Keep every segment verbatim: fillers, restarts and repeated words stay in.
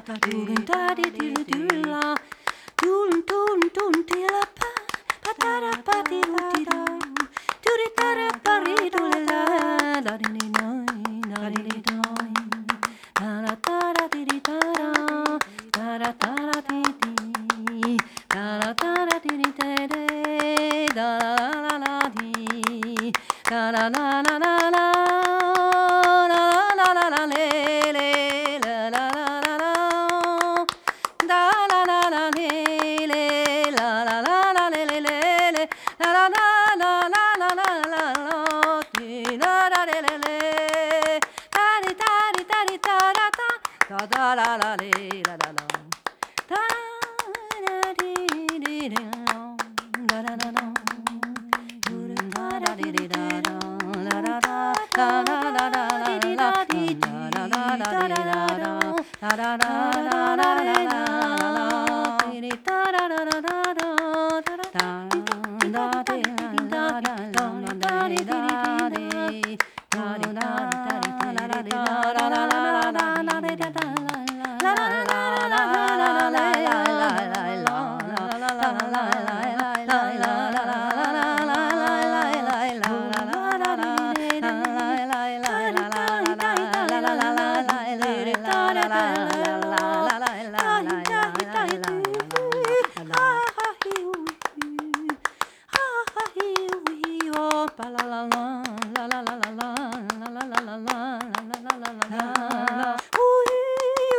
La la la la la la la la la la le le la la la la la da la la la le le la la la la le le le le la la la la la la la la la ti la la le le le ta di ta di ta di ta da ta da da la la le la la la da da di di di la la la la da di di da la la la la la la la la di di la la la la la la la la la la la la di di da da da da da da da da di da da da da di da di da di da da di da la la la la la la di da da la la la la la la la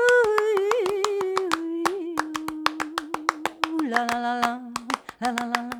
la la la la la la la